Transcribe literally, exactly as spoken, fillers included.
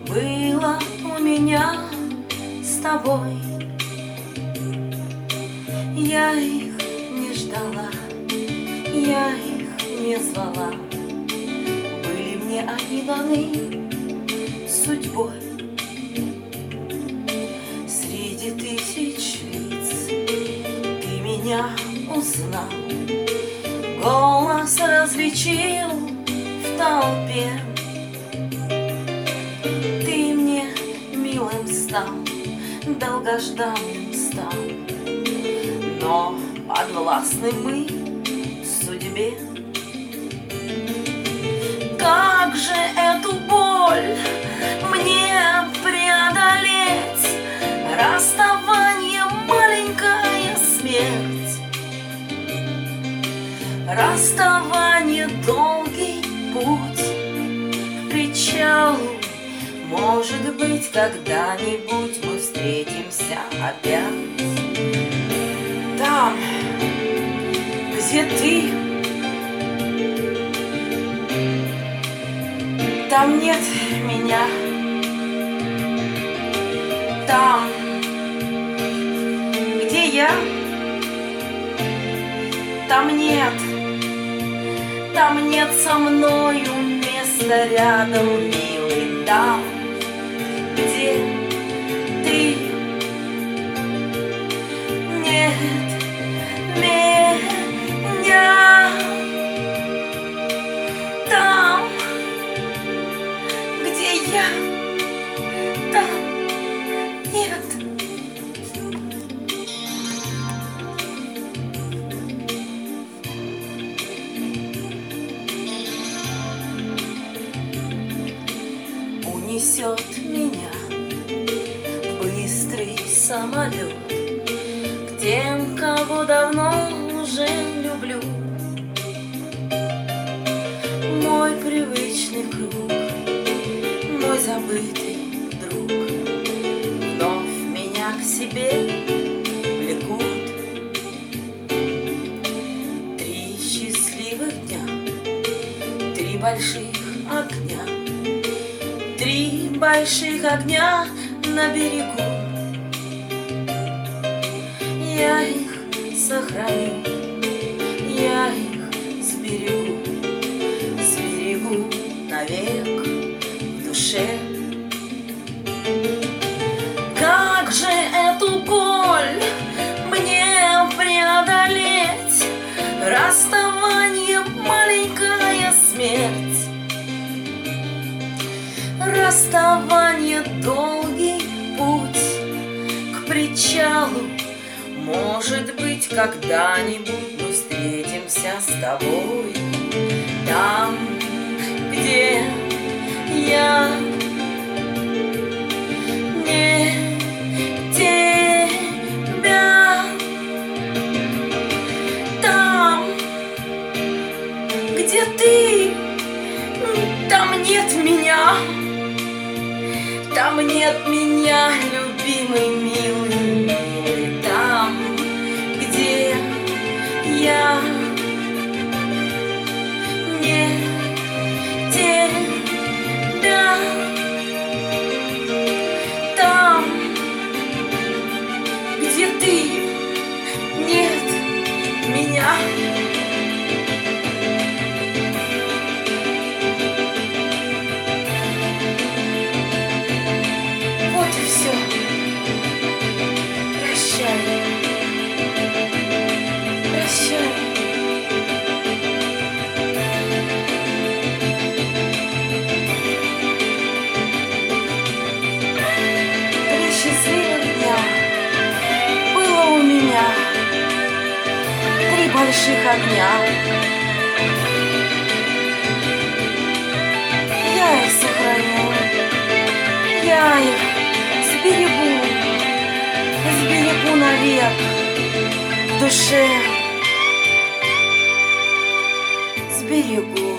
было у меня с тобой. Я их не ждала, я их не звала. Были мне они даны судьбой. Среди тысяч лиц ты меня узнал, голос различил в толпе. Ты мне милым стал, долгожданным стал, но подвластны мы судьбе. Как же эту боль мне преодолеть? Расставание, маленькая смерть. Расставание, долгий путь к причалу. Может быть, когда-нибудь мы встретимся опять. Там, где ты, там нет меня. Там, где я, там нет. Там нет со мною места рядом, милый. Там, где ты, нет меня. Там, где я, там нет. Унесет меня быстрый самолет к тем, кого давно уже люблю. Мой привычный круг, мой забытый друг вновь меня к себе влекут. Три счастливых дня, три больших огня, три больших огня на берегу. Я их сохраню, я их сберегу, сберегу навек в душе. Как же эту боль мне преодолеть? Расставание, маленькая смерть. Расставание, долгий путь к причалу. Может быть, когда-нибудь мы встретимся с тобой. Там, где я не тебя. Там, где ты, там нет меня. Там нет меня, любимый, милый, милый. Там, где я не тебя. Там, где ты, нет меня. Вот и все. Прощай. Прощай. Три счастливых дня было у меня, три больших огня. Я их сохраню, я их сберегу, сберегу навек в душе, сберегу.